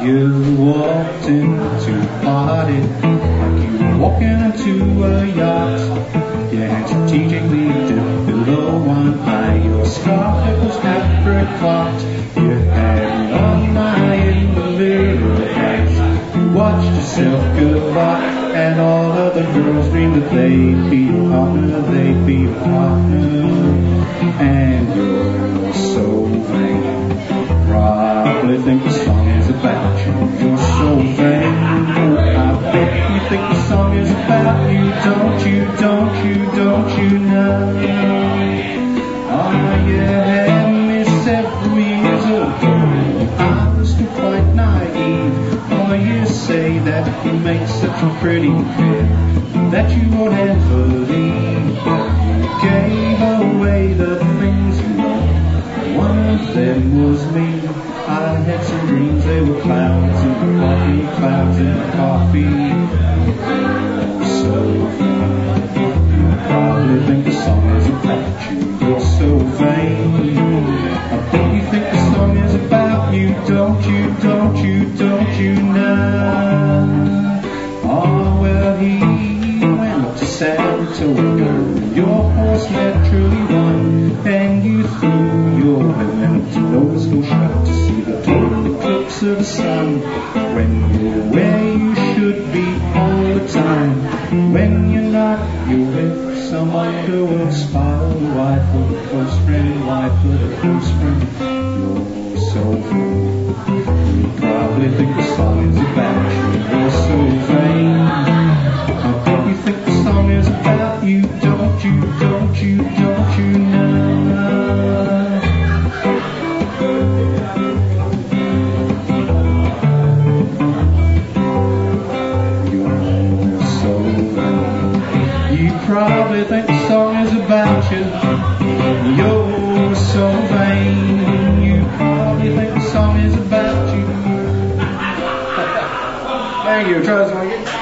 You walked into a party like you were walking into a yacht. You had strategically dipped below one eye. Your scarf, it was apricot. You had one eye in the little patch. You watched yourself goodbye, and all other girls dreamed that they'd be your partner, they'd be your partner. And you're so vain. Probably think the song is about you. You're so vain. I bet you think the song is about you. Don't you, don't you, don't you know? Oh, you had me several years ago. I was still quite naive. Oh, you say that you make such a pretty kid that you won't ever leave. You gave away the things you love. One of them was me. I had some dreams, they were clouds in the coffee, clouds in the coffee. So you probably think the song is about you. You're so vain. I bet you think the song is about you. Don't you, don't you, don't you know? Oh, well, he went up to Saratoga. Your horse naturally won, and you threw your women to Nova Scotia to see the total eclipse of the sun. When you're where you should be all the time, when you're not, you're with some underworld spy, wife of a close friend, wife of a close friend. You're so vain. You probably think the song is about you. You're so vain. I bet you think the song is about you. Don't you, don't you, don't you know? You're so vain. You probably think the song is about you. You're so vain. You probably think the song is about you. Thank you. Try this one again.